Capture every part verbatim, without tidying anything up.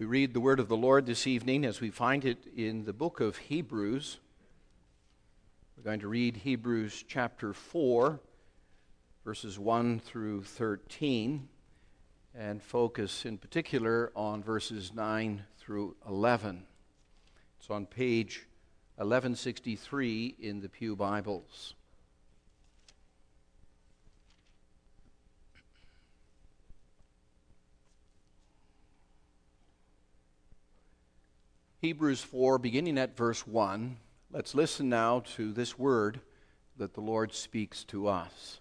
We read the word of the Lord this evening as we find it in the book of Hebrews. We're going to read Hebrews chapter four, verses one through thirteen, and focus in particular on verses nine through eleven. It's on page eleven sixty-three in the Pew Bibles. Hebrews four, beginning at verse one, let's listen now to this word that the Lord speaks to us.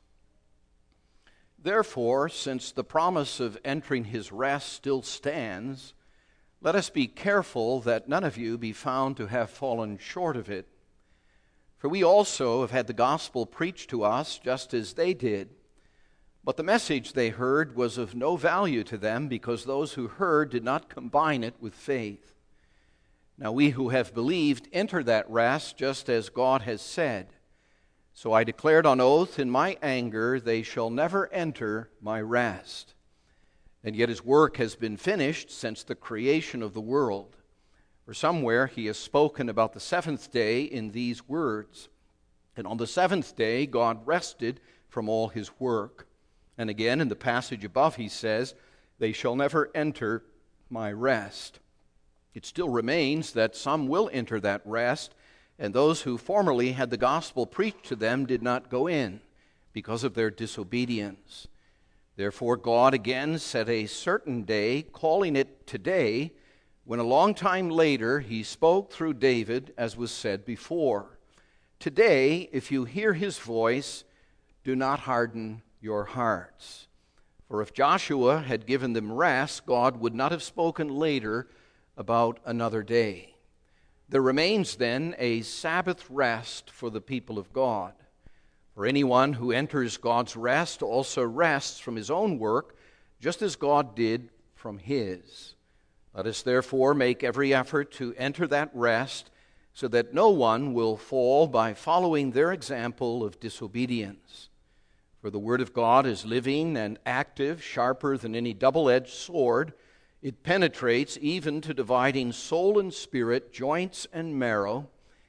Therefore, since the promise of entering his rest still stands, let us be careful that none of you be found to have fallen short of it. For we also have had the gospel preached to us just as they did. But the message they heard was of no value to them because those who heard did not combine it with faith. Now we who have believed enter that rest just as God has said. So I declared on oath in my anger, they shall never enter my rest. And yet his work has been finished since the creation of the world. For somewhere he has spoken about the seventh day in these words. And on the seventh day God rested from all his work. And again in the passage above he says, they shall never enter my rest. It still remains that some will enter that rest, and those who formerly had the gospel preached to them did not go in because of their disobedience. Therefore God again set a certain day, calling it today, when a long time later he spoke through David, as was said before. Today, if you hear his voice, do not harden your hearts. For if Joshua had given them rest, God would not have spoken later about another day. There remains then a Sabbath rest for the people of God. For anyone who enters God's rest also rests from his own work, just as God did from his. Let us therefore make every effort to enter that rest, so that no one will fall by following their example of disobedience. For the word of God is living and active, sharper than any double-edged sword. It penetrates even to dividing soul and spirit, joints and marrow.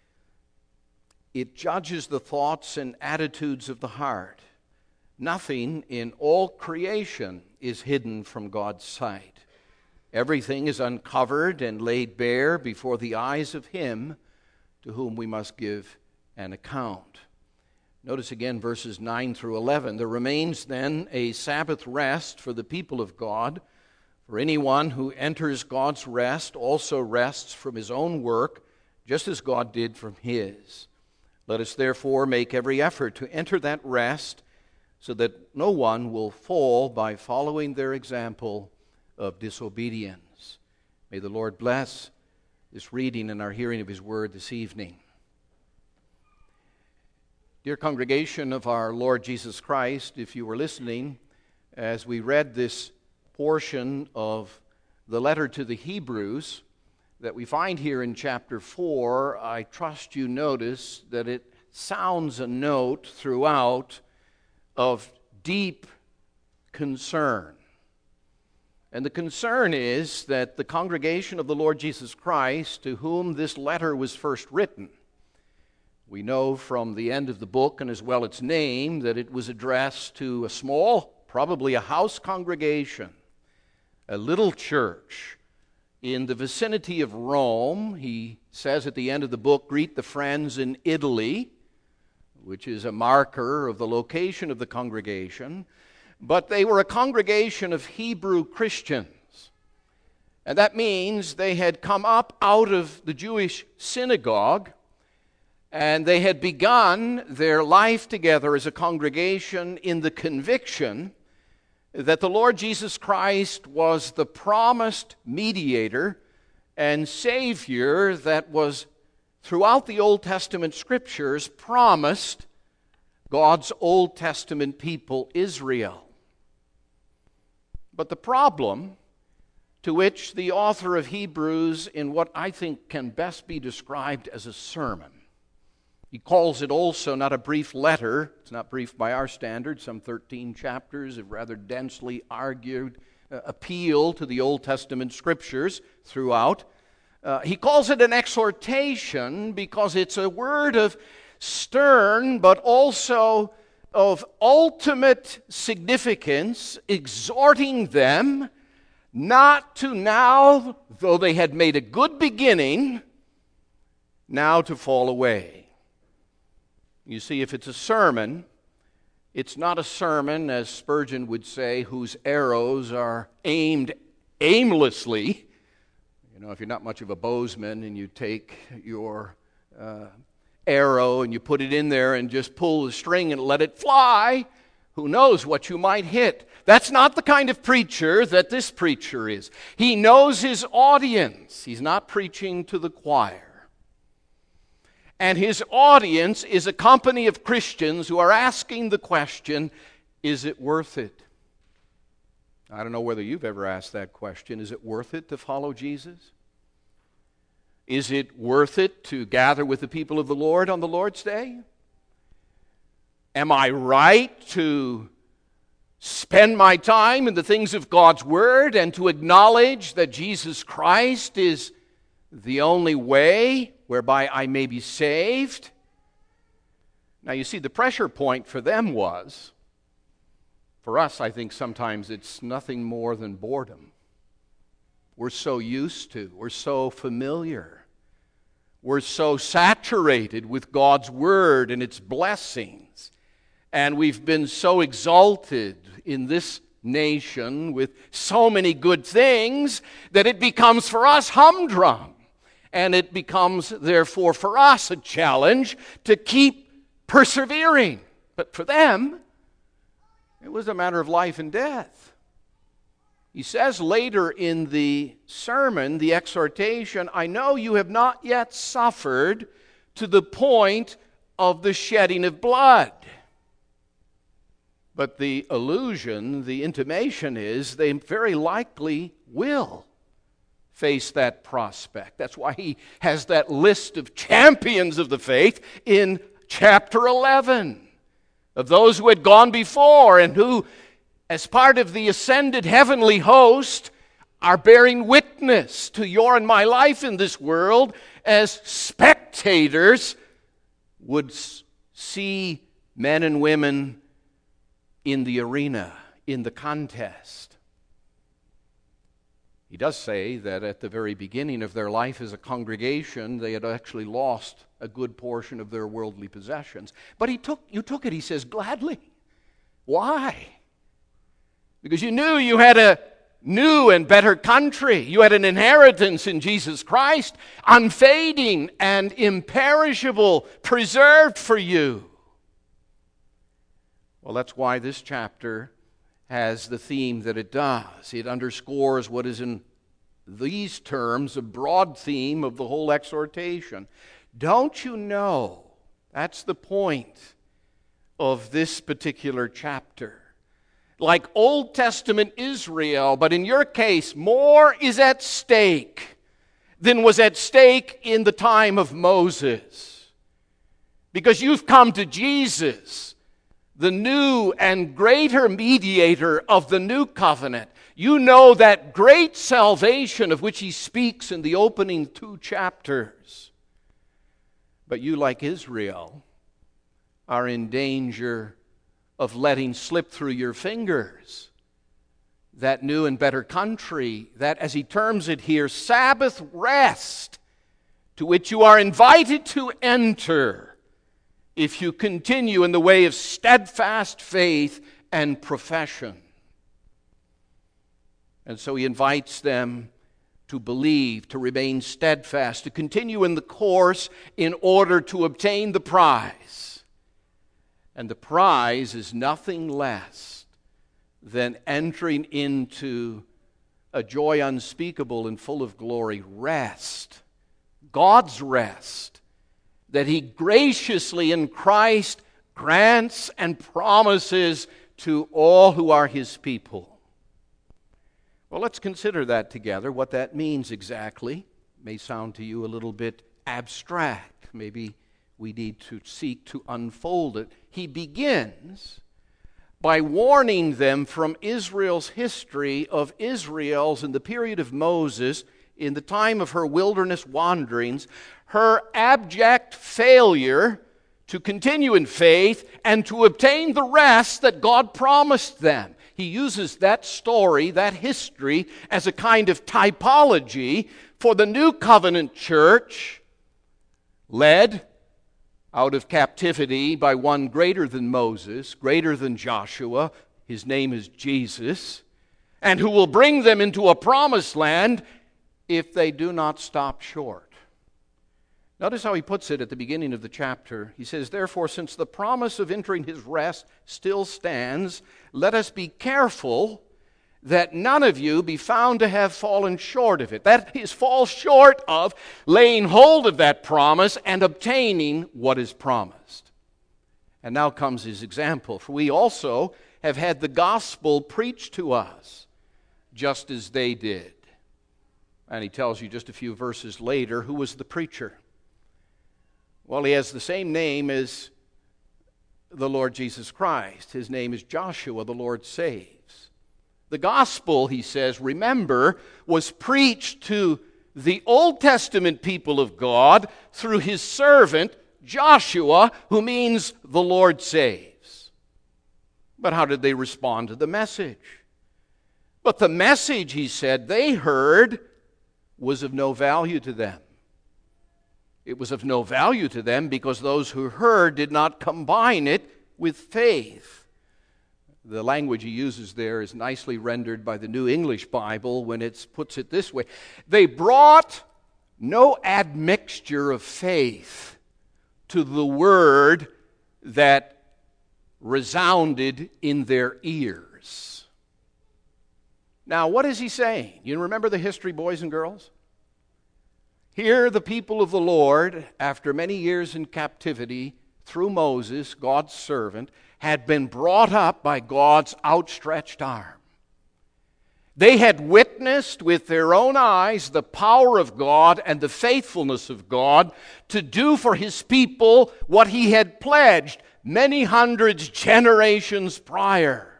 It judges the thoughts and attitudes of the heart. Nothing in all creation is hidden from God's sight. Everything is uncovered and laid bare before the eyes of him to whom we must give an account. Notice again verses nine through eleven. There remains then a Sabbath rest for the people of God. For anyone who enters God's rest also rests from his own work, just as God did from his. Let us therefore make every effort to enter that rest, so that no one will fall by following their example of disobedience. May the Lord bless this reading and our hearing of his word this evening. Dear congregation of our Lord Jesus Christ, if you were listening as we read this portion of the letter to the Hebrews that we find here in chapter four, I trust you notice that it sounds a note throughout of deep concern. And the concern is that the congregation of the Lord Jesus Christ, to whom this letter was first written, we know from the end of the book and as well its name that it was addressed to a small, probably a house congregation, a little church in the vicinity of Rome. He says at the end of the book, greet the friends in Italy, which is a marker of the location of the congregation. But they were a congregation of Hebrew Christians. And that means they had come up out of the Jewish synagogue, and they had begun their life together as a congregation in the conviction that the Lord Jesus Christ was the promised mediator and Savior that was throughout the Old Testament Scriptures promised God's Old Testament people, Israel. But the problem to which the author of Hebrews, in what I think can best be described as a sermon, he calls it also not a brief letter. It's not brief by our standards. Some thirteen chapters of rather densely argued uh, appeal to the Old Testament scriptures throughout. Uh, he calls it an exhortation because it's a word of stern but also of ultimate significance, exhorting them not to now, though they had made a good beginning, now to fall away. You see, if it's a sermon, it's not a sermon, as Spurgeon would say, whose arrows are aimed aimlessly. You know, if you're not much of a bowsman and you take your uh, arrow and you put it in there and just pull the string and let it fly, who knows what you might hit. That's not the kind of preacher that this preacher is. He knows his audience. He's not preaching to the choir. And his audience is a company of Christians who are asking the question, is it worth it? I don't know whether you've ever asked that question. Is it worth it to follow Jesus? Is it worth it to gather with the people of the Lord on the Lord's Day? Am I right to spend my time in the things of God's Word and to acknowledge that Jesus Christ is the only way whereby I may be saved? Now, you see, the pressure point for them was, for us, I think sometimes it's nothing more than boredom. We're so used to, we're so familiar, we're so saturated with God's Word and its blessings, and we've been so exalted in this nation with so many good things that it becomes for us humdrum, and it becomes, therefore, for us a challenge to keep persevering. But for them, it was a matter of life and death. He says later in the sermon, the exhortation, I know you have not yet suffered to the point of the shedding of blood. But the allusion, the intimation is they very likely will face that prospect. That's why he has that list of champions of the faith in chapter eleven, of those who had gone before and who, as part of the ascended heavenly host, are bearing witness to your and my life in this world as spectators would see men and women in the arena, in the contest. He does say that at the very beginning of their life as a congregation, they had actually lost a good portion of their worldly possessions. But he took, you took it, he says, gladly. Why? Because you knew you had a new and better country. You had an inheritance in Jesus Christ, unfading and imperishable, preserved for you. Well, that's why this chapter has the theme that it does. It underscores what is in these terms a broad theme of the whole exhortation. Don't you know? That's the point of this particular chapter. Like Old Testament Israel, but in your case, more is at stake than was at stake in the time of Moses. Because you've come to Jesus, the new and greater mediator of the new covenant. You know that great salvation of which he speaks in the opening two chapters. But you, like Israel, are in danger of letting slip through your fingers that new and better country, that, as he terms it here, Sabbath rest, to which you are invited to enter if you continue in the way of steadfast faith and profession. And so he invites them to believe, to remain steadfast, to continue in the course in order to obtain the prize. And the prize is nothing less than entering into a joy unspeakable and full of glory, rest, God's rest, that he graciously in Christ grants and promises to all who are his people. Well, let's consider that together, what that means exactly. It may sound to you a little bit abstract. Maybe we need to seek to unfold it. He begins by warning them from Israel's history of Israel's in the period of Moses, in the time of her wilderness wanderings, her abject failure to continue in faith and to obtain the rest that God promised them. He uses that story, that history, as a kind of typology for the new covenant church, led out of captivity by one greater than Moses, greater than Joshua. His name is Jesus, and who will bring them into a promised land if they do not stop short. Notice how he puts it at the beginning of the chapter. He says, "Therefore, since the promise of entering his rest still stands, let us be careful that none of you be found to have fallen short of it." That is, fall short of laying hold of that promise and obtaining what is promised. And now comes his example. For we also have had the gospel preached to us, just as they did. And he tells you just a few verses later who was the preacher. Well, he has the same name as the Lord Jesus Christ. His name is Joshua, the Lord saves. The gospel, he says, remember, was preached to the Old Testament people of God through his servant Joshua, who means the Lord saves. But how did they respond to the message? But the message, he said, they heard was of no value to them. It was of no value to them because those who heard did not combine it with faith. The language he uses there is nicely rendered by the New English Bible when it puts it this way. They brought no admixture of faith to the word that resounded in their ears. Now, what is he saying? You remember the history, boys and girls? Here, the people of the Lord, after many years in captivity, through Moses, God's servant, had been brought up by God's outstretched arm. They had witnessed with their own eyes the power of God and the faithfulness of God to do for his people what he had pledged many hundreds generations prior.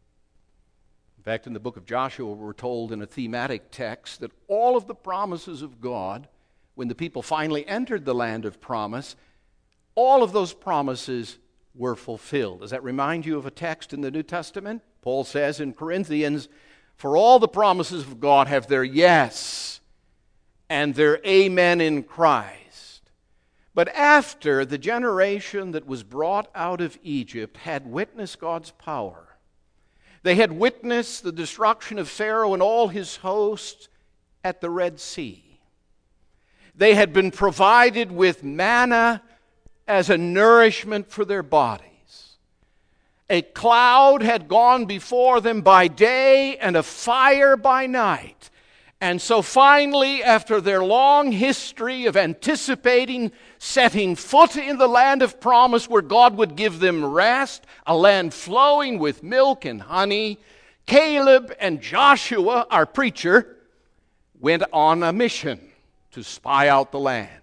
In fact, in the book of Joshua, we're told in a thematic text that all of the promises of God, when the people finally entered the land of promise, all of those promises were fulfilled. Does that remind you of a text in the New Testament? Paul says in Corinthians, "For all the promises of God have their yes and their amen in Christ." But after the generation that was brought out of Egypt had witnessed God's power, they had witnessed the destruction of Pharaoh and all his hosts at the Red Sea. They had been provided with manna as a nourishment for their bodies. A cloud had gone before them by day and a fire by night. And so finally, after their long history of anticipating setting foot in the land of promise where God would give them rest, a land flowing with milk and honey, Caleb and Joshua, our preacher, went on a mission to spy out the land.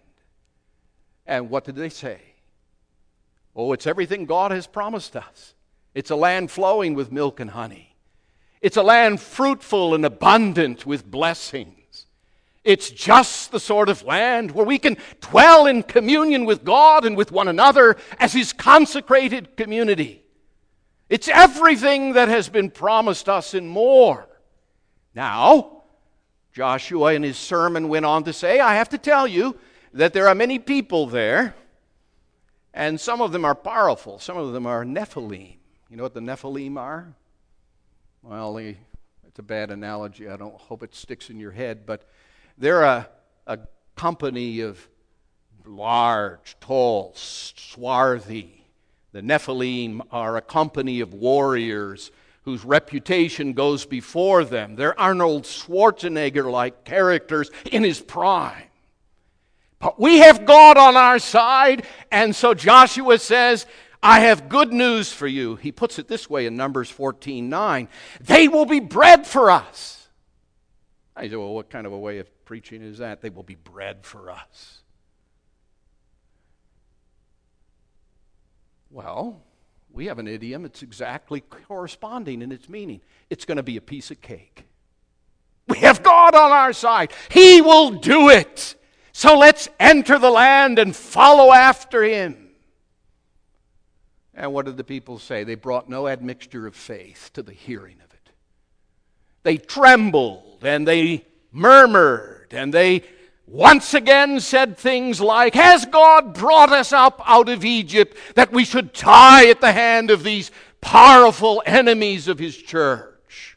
And what did they say? Oh, it's everything God has promised us. It's a land flowing with milk and honey. It's a land fruitful and abundant with blessings. It's just the sort of land where we can dwell in communion with God and with one another as his consecrated community. It's everything that has been promised us and more. Now, Joshua in his sermon went on to say, I have to tell you that there are many people there, and some of them are powerful. Some of them are Nephilim. You know what the Nephilim are? Well, they, it's a bad analogy. I don't hope it sticks in your head, but they're a, a company of large, tall, swarthy. The Nephilim are a company of warriors whose reputation goes before them. They're Arnold Schwarzenegger-like characters in his prime. But we have God on our side, and so Joshua says, I have good news for you. He puts it this way in Numbers fourteen nine. They will be bread for us. I say, well, what kind of a way of preaching is that? They will be bread for us. Well, We have an idiom. It's exactly corresponding in its meaning. It's going to be a piece of cake. We have God on our side. He will do it. So let's enter the land and follow after Him. And what did the people say? They brought no admixture of faith to the hearing of it. They trembled and they murmured and they once again said things like, has God brought us up out of Egypt that we should die at the hand of these powerful enemies of His church?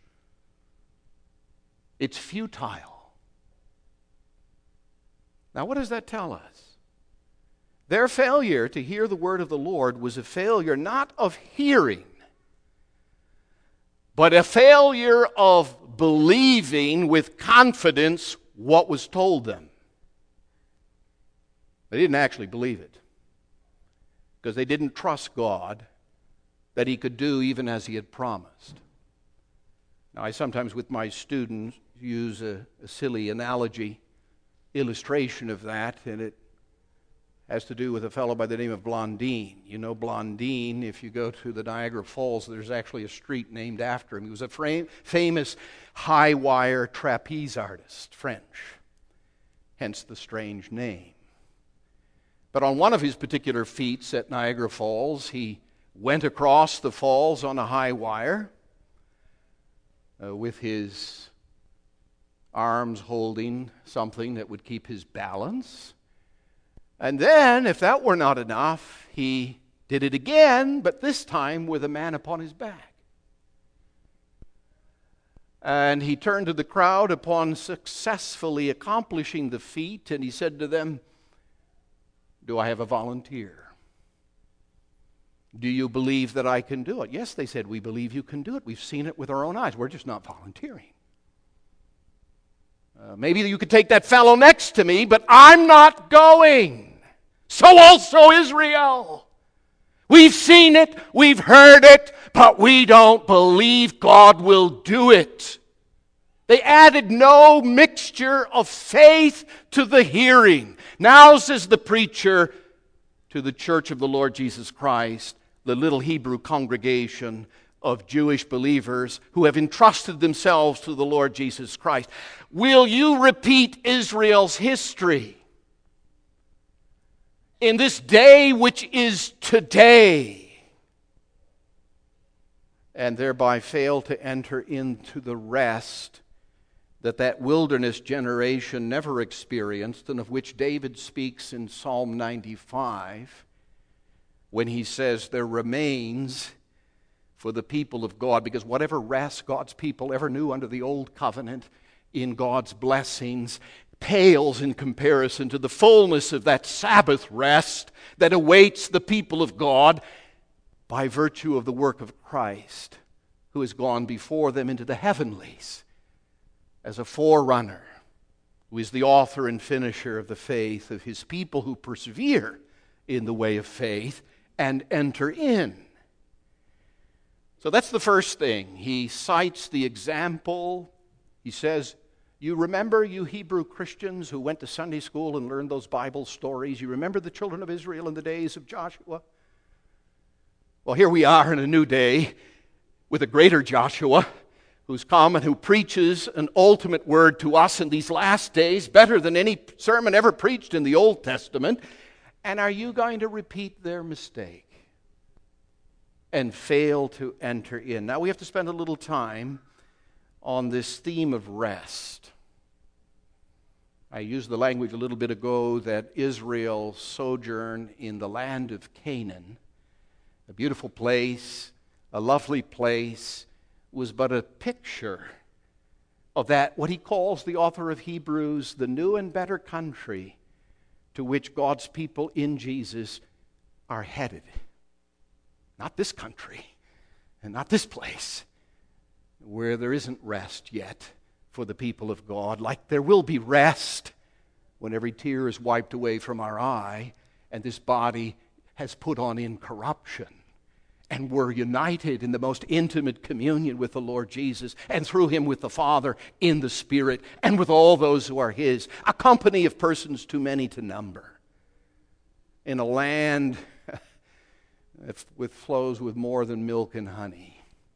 It's futile. Now, what does that tell us? Their failure to hear the word of the Lord was a failure not of hearing, but a failure of believing with confidence what was told them. They didn't actually believe it because they didn't trust God that He could do even as He had promised. Now, I sometimes with my students use a, a silly analogy, illustration of that, and it has to do with a fellow by the name of Blondin. You know Blondin, if you go to the Niagara Falls, there's actually a street named after him. He was a frame, famous high-wire trapeze artist, French, hence the strange name. But on one of his particular feats at Niagara Falls, he went across the falls on a high wire uh, with his arms holding something that would keep his balance. And then, if that were not enough, he did it again, but this time with a man upon his back. And he turned to the crowd upon successfully accomplishing the feat, and he said to them, do I have a volunteer? Do you believe that I can do it? Yes, they said, we believe you can do it. We've seen it with our own eyes. We're just not volunteering. Uh, maybe you could take that fellow next to me, but I'm not going. So also Israel. We've seen it, we've heard it, but we don't believe God will do it. They added no mixture of faith to the hearing. Now, says the preacher to the church of the Lord Jesus Christ, the little Hebrew congregation of Jewish believers who have entrusted themselves to the Lord Jesus Christ, will you repeat Israel's history in this day which is today, and thereby fail to enter into the rest that that wilderness generation never experienced, and of which David speaks in Psalm ninety-five when he says there remains for the people of God, because whatever rest God's people ever knew under the old covenant in God's blessings pales in comparison to the fullness of that Sabbath rest that awaits the people of God by virtue of the work of Christ, who has gone before them into the heavenlies as a forerunner, who is the author and finisher of the faith of His people who persevere in the way of faith and enter in. So that's the first thing. He cites the example. He says, you remember, you Hebrew Christians who went to Sunday school and learned those Bible stories, you remember the children of Israel in the days of Joshua? Well, here we are in a new day with a greater Joshua who's come and who preaches an ultimate word to us in these last days, better than any sermon ever preached in the Old Testament. And are you going to repeat their mistake and fail to enter in? Now we have to spend a little time on this theme of rest. I used the language a little bit ago that Israel's sojourn in the land of Canaan, a beautiful place, a lovely place, was but a picture of that, what he calls, the author of Hebrews, the new and better country to which God's people in Jesus are headed. Not this country, and not this place, where there isn't rest yet for the people of God, like there will be rest when every tear is wiped away from our eye and this body has put on incorruption, and we're united in the most intimate communion with the Lord Jesus, and through Him with the Father in the Spirit, and with all those who are His, a company of persons too many to number, in a land if, with flows with more than milk and honey,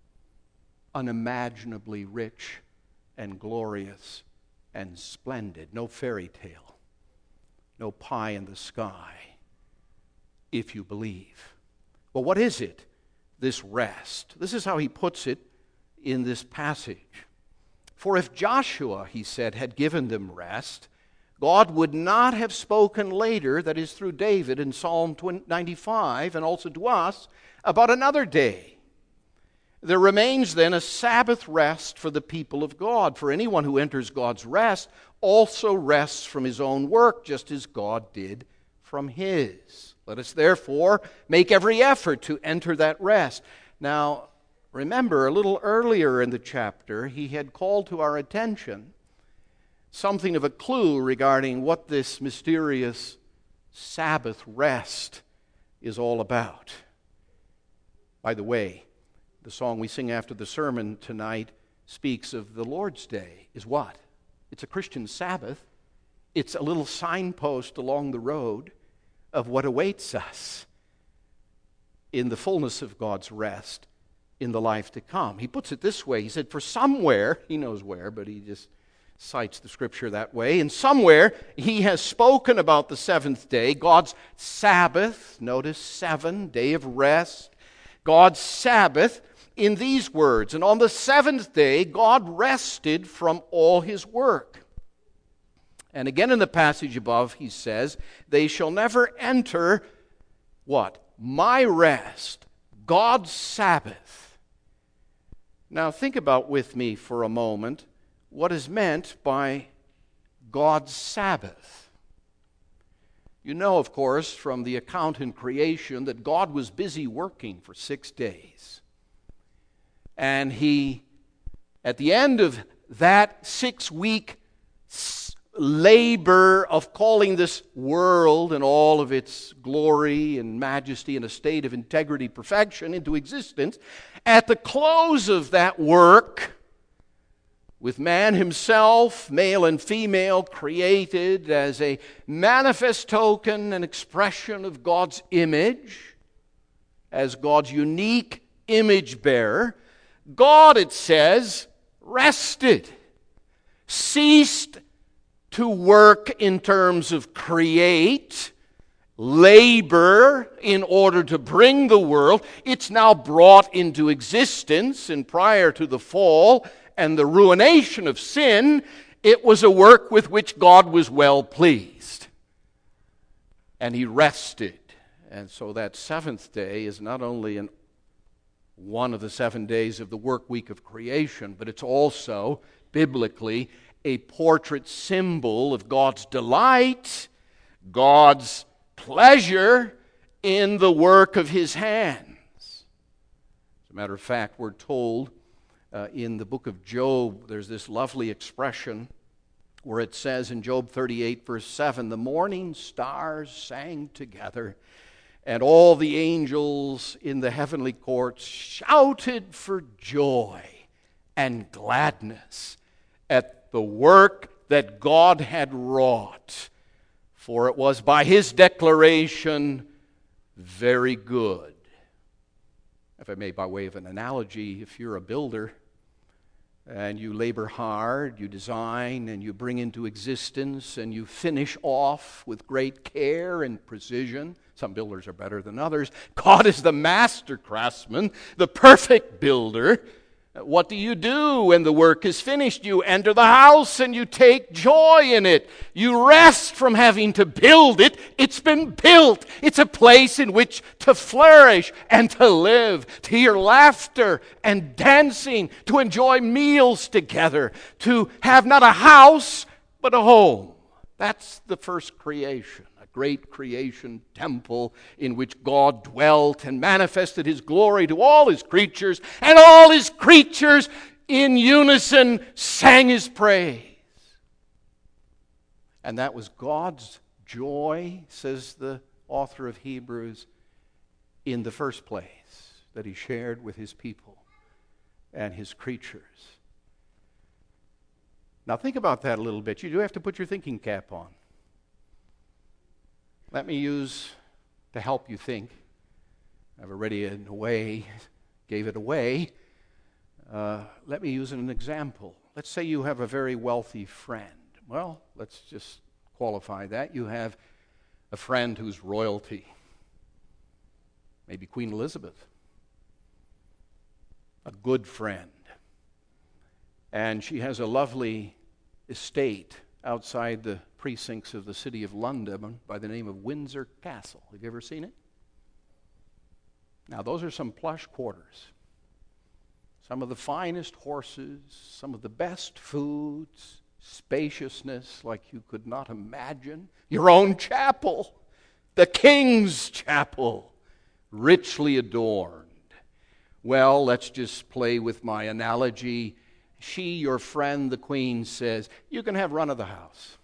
unimaginably rich and glorious and splendid. No fairy tale, no pie in the sky, if you believe. Well, what is it, this rest? This is how he puts it in this passage. For if Joshua, he said, had given them rest, God would not have spoken later, that is through David in Psalm ninety-five, and also to us, about another day. There remains then a Sabbath rest for the people of God. For anyone who enters God's rest also rests from his own work, just as God did from his. Let us therefore make every effort to enter that rest. Now, remember, a little earlier in the chapter, he had called to our attention something of a clue regarding what this mysterious Sabbath rest is all about. By the way, the song we sing after the sermon tonight speaks of the Lord's Day. Is what? It's a Christian Sabbath. It's a little signpost along the road of what awaits us in the fullness of God's rest in the life to come. He puts it this way. He said, for somewhere, he knows where, but he just cites the scripture that way, and somewhere he has spoken about the seventh day, God's Sabbath, notice seven, day of rest, God's Sabbath, in these words, and on the seventh day God rested from all his work. And again in the passage above he says, they shall never enter, what? My rest, God's Sabbath. Now think about with me for a moment what is meant by God's Sabbath. You know, of course, from the account in creation that God was busy working for six days. And he, at the end of that six-week labor of calling this world and all of its glory and majesty in a state of integrity, perfection into existence, at the close of that work, with man himself, male and female, created as a manifest token and expression of God's image, as God's unique image bearer, God, it says, rested, ceased to work in terms of create, labor in order to bring the world. It's now brought into existence, and prior to the fall and the ruination of sin, it was a work with which God was well pleased. And he rested. And so that seventh day is not only an, one of the seven days of the work week of creation, but it's also, biblically, a portrait symbol of God's delight, God's pleasure in the work of his hands. As a matter of fact, we're told Uh, in the book of Job, there's this lovely expression where it says in Job thirty-eight, verse seven, the morning stars sang together, and all the angels in the heavenly courts shouted for joy and gladness at the work that God had wrought. For it was by his declaration very good. If I may, by way of an analogy, if you're a builder and you labor hard, you design and you bring into existence and you finish off with great care and precision, some builders are better than others. God is the master craftsman, the perfect builder. What do you do when the work is finished? You enter the house and you take joy in it. You rest from having to build it. It's been built. It's a place in which to flourish and to live, to hear laughter and dancing, to enjoy meals together, to have not a house but a home. That's the first creation. Great creation temple in which God dwelt and manifested his glory to all his creatures, and all his creatures in unison sang his praise. And that was God's joy, says the author of Hebrews, in the first place, that he shared with his people and his creatures. Now think about that a little bit. You do have to put your thinking cap on. Let me use, to help you think, I've already, in a way, gave it away. Uh, let me use an example. Let's say you have a very wealthy friend. Well, let's just qualify that. You have a friend who's royalty. Maybe Queen Elizabeth. A good friend. And she has a lovely estate outside the precincts of the city of London by the name of Windsor Castle. Have you ever seen it? Now, those are some plush quarters. Some of the finest horses, some of the best foods, spaciousness like you could not imagine. Your own chapel, the King's Chapel, richly adorned. Well, let's just play with my analogy. She, your friend, the Queen, says, you can have run of the house.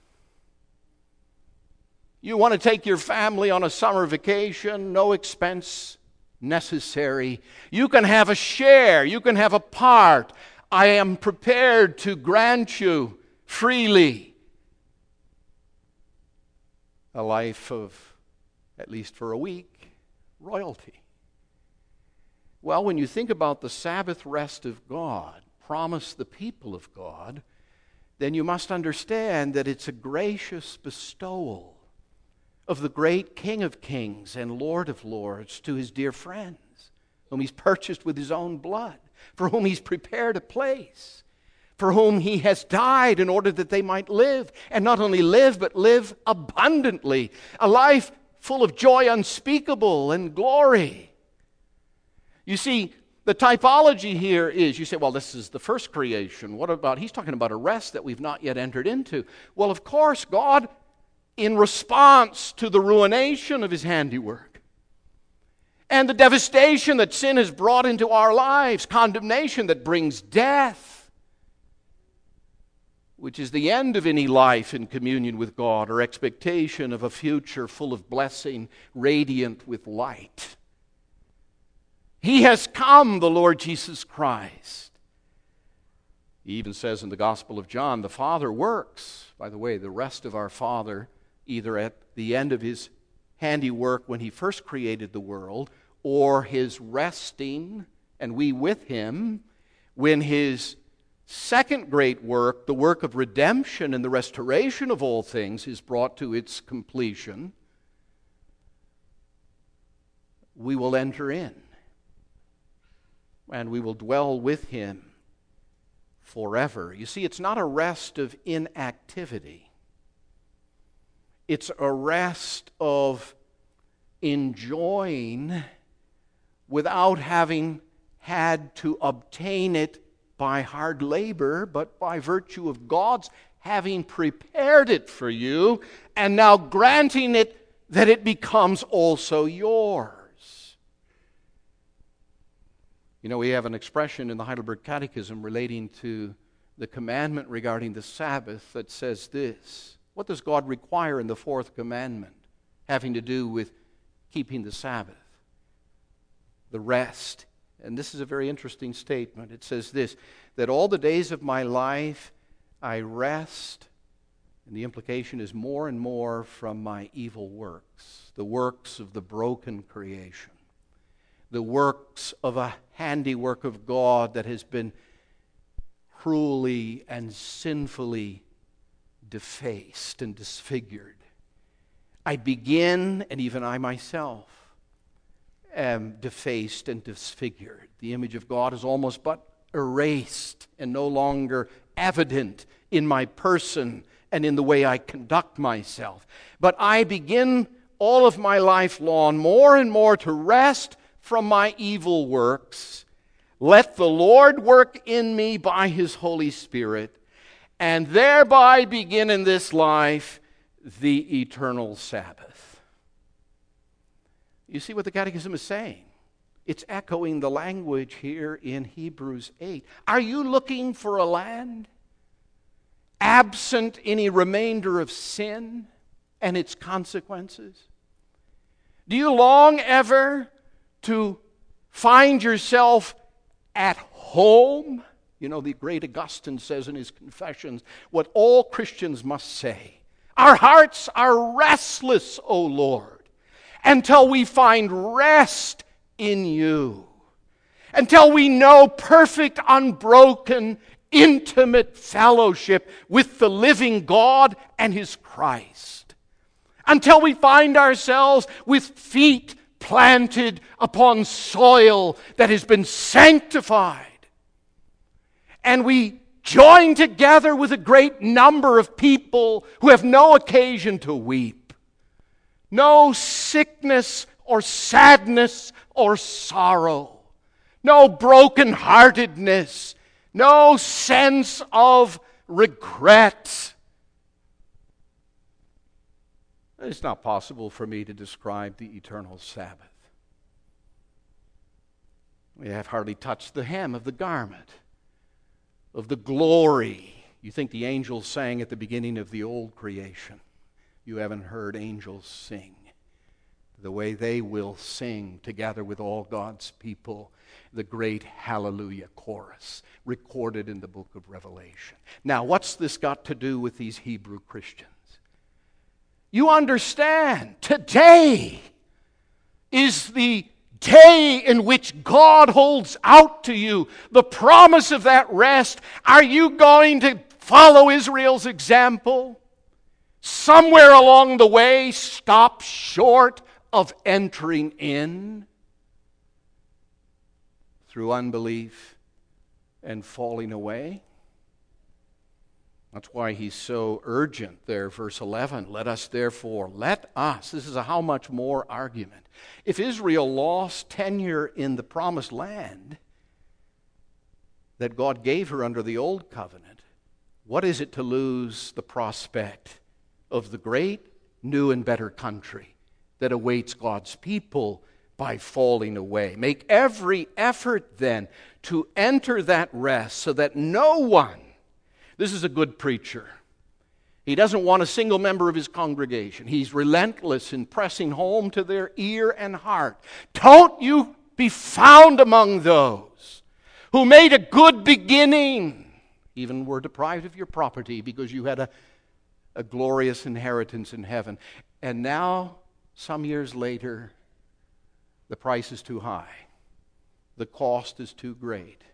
You want to take your family on a summer vacation, no expense necessary. You can have a share. You can have a part. I am prepared to grant you freely a life of, at least for a week, royalty. Well, when you think about the Sabbath rest of God, promised the people of God, then you must understand that it's a gracious bestowal of the great King of Kings and Lord of Lords to his dear friends, whom he's purchased with his own blood, for whom he's prepared a place, for whom he has died in order that they might live, and not only live, but live abundantly, a life full of joy unspeakable and glory. You see, the typology here is, you say, well, this is the first creation. What about, he's talking about a rest that we've not yet entered into. Well, of course, God, in response to the ruination of his handiwork and the devastation that sin has brought into our lives, condemnation that brings death, which is the end of any life in communion with God or expectation of a future full of blessing, radiant with light. He has come, the Lord Jesus Christ. He even says in the Gospel of John, the Father works. By the way, the rest of our Father, either at the end of his handiwork when he first created the world, or his resting, and we with him, when his second great work, the work of redemption and the restoration of all things, is brought to its completion, we will enter in. And we will dwell with him forever. You see, it's not a rest of inactivity. It's a rest of enjoying without having had to obtain it by hard labor, but by virtue of God's having prepared it for you and now granting it that it becomes also yours. You know, we have an expression in the Heidelberg Catechism relating to the commandment regarding the Sabbath that says this. What does God require in the fourth commandment having to do with keeping the Sabbath? The rest. And this is a very interesting statement. It says this, that all the days of my life I rest, and the implication is more and more from my evil works, the works of the broken creation. The works of a handiwork of God that has been cruelly and sinfully defaced and disfigured. I begin, and even I myself am defaced and disfigured. The image of God is almost but erased and no longer evident in my person and in the way I conduct myself. But I begin all of my life long more and more to rest from my evil works. Let the Lord work in me by his Holy Spirit, and thereby begin in this life the eternal Sabbath. You see what the Catechism is saying? It's echoing the language here in Hebrews eight. Are you looking for a land absent any remainder of sin and its consequences? Do you long ever to find yourself at home? You know, the great Augustine says in his Confessions what all Christians must say. Our hearts are restless, O Lord, until we find rest in you. Until we know perfect, unbroken, intimate fellowship with the living God and His Christ. Until we find ourselves with feet planted upon soil that has been sanctified. And we join together with a great number of people who have no occasion to weep. No sickness or sadness or sorrow. No brokenheartedness. No sense of regret. It's not possible for me to describe the eternal Sabbath. We have hardly touched the hem of the garment of the glory. You think the angels sang at the beginning of the old creation. You haven't heard angels sing the way they will sing together with all God's people, the great Hallelujah chorus recorded in the book of Revelation. Now, what's this got to do with these Hebrew Christians? You understand, today is the day in which God holds out to you the promise of that rest. Are you going to follow Israel's example? Somewhere along the way, stop short of entering in through unbelief and falling away? That's why he's so urgent there, verse eleven. Let us therefore, let us, this is a how much more argument. If Israel lost tenure in the promised land that God gave her under the old covenant, what is it to lose the prospect of the great, new, and better country that awaits God's people by falling away? Make every effort then to enter that rest so that no one, this is a good preacher, he doesn't want a single member of his congregation. He's relentless in pressing home to their ear and heart. Don't you be found among those who made a good beginning, even were deprived of your property because you had a, a glorious inheritance in heaven. And now, some years later, the price is too high. The cost is too great.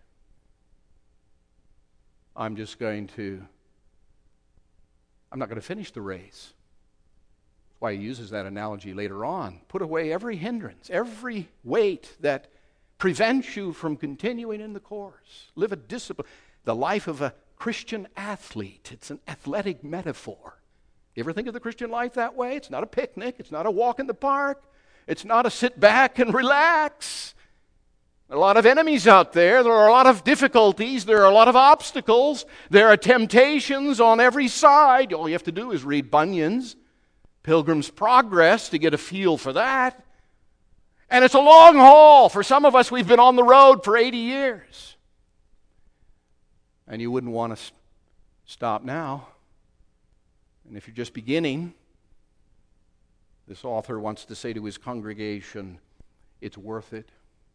I'm just going to, I'm not going to finish the race. That's why he uses that analogy later on. Put away every hindrance, every weight that prevents you from continuing in the course. Live a discipline. The life of a Christian athlete. It's an athletic metaphor. You ever think of the Christian life that way? It's not a picnic. It's not a walk in the park. It's not a sit back and relax. There are a lot of enemies out there. There are a lot of difficulties. There are a lot of obstacles. There are temptations on every side. All you have to do is read Bunyan's Pilgrim's Progress to get a feel for that. And it's a long haul. For some of us, we've been on the road for eighty years. And you wouldn't want to stop now. And if you're just beginning, this author wants to say to his congregation, it's worth it.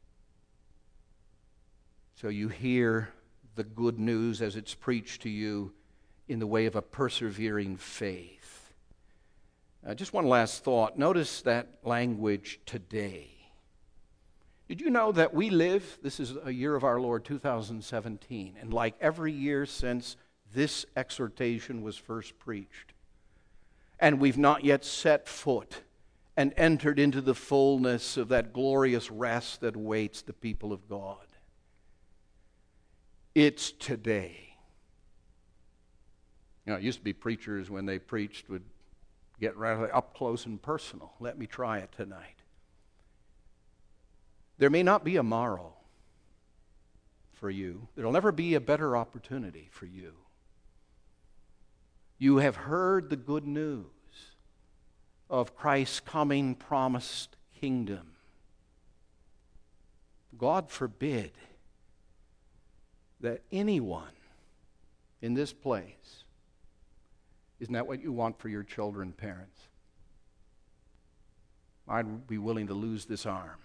So you hear the good news as it's preached to you in the way of a persevering faith. Uh, just one last thought. Notice that language, today. Did you know that we live, this is a year of our Lord, two thousand seventeen, and like every year since this exhortation was first preached, and we've not yet set foot and entered into the fullness of that glorious rest that awaits the people of God. It's today. You know, it used to be preachers, when they preached, would get rather up close and personal. Let me try it tonight. There may not be a morrow for you. There'll never be a better opportunity for you. You have heard the good news of Christ's coming promised kingdom. God forbid that anyone in this place, isn't that what you want for your children, parents? I'd be willing to lose this arm.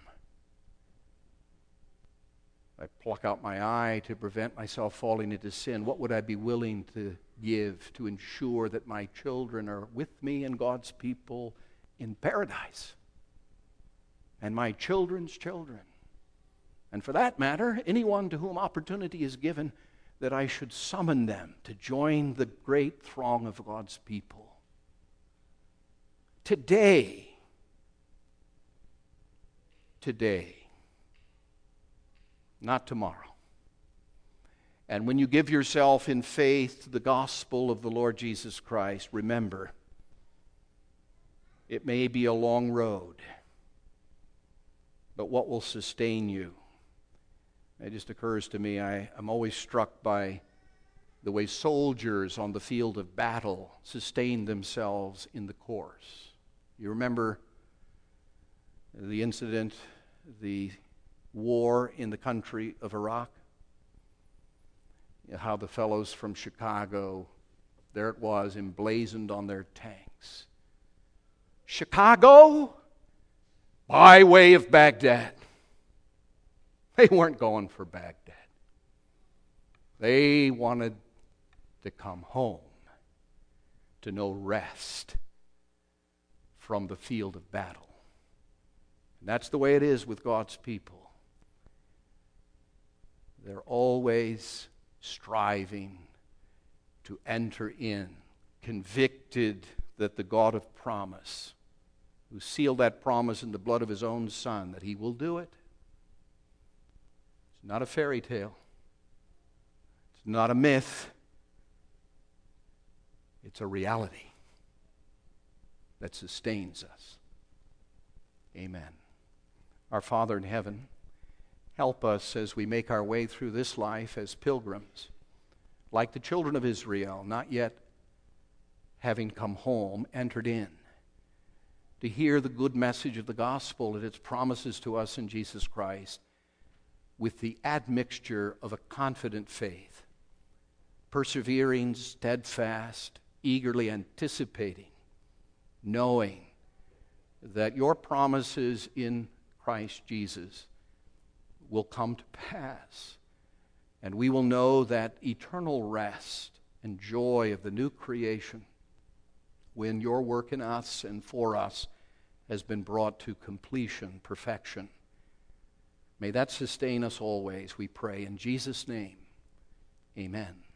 I pluck out my eye to prevent myself falling into sin. What would I be willing to give to ensure that my children are with me and God's people in paradise? And my children's children. and for that matter, anyone to whom opportunity is given, that I should summon them to join the great throng of God's people. Today, today, not tomorrow. And when you give yourself in faith to the gospel of the Lord Jesus Christ, remember, it may be a long road, but what will sustain you? It just occurs to me, I am always struck by the way soldiers on the field of battle sustain themselves in the course. You remember the incident, the war in the country of Iraq? How the fellows from Chicago, there it was, emblazoned on their tanks. Chicago, by way of Baghdad. They weren't going for Baghdad. They wanted to come home to know rest from the field of battle. And that's the way it is with God's people. They're always striving to enter in, convicted that the God of promise, who sealed that promise in the blood of his own Son, that he will do it. It's not a fairy tale. It's not a myth. It's a reality that sustains us. Amen. Our Father in heaven, help us as we make our way through this life as pilgrims, like the children of Israel, not yet having come home, entered in, to hear the good message of the gospel and its promises to us in Jesus Christ with the admixture of a confident faith, persevering, steadfast, eagerly anticipating, knowing that your promises in Christ Jesus will come to pass, and we will know that eternal rest and joy of the new creation when your work in us and for us has been brought to completion, perfection. May that sustain us always, we pray. In Jesus' name, amen.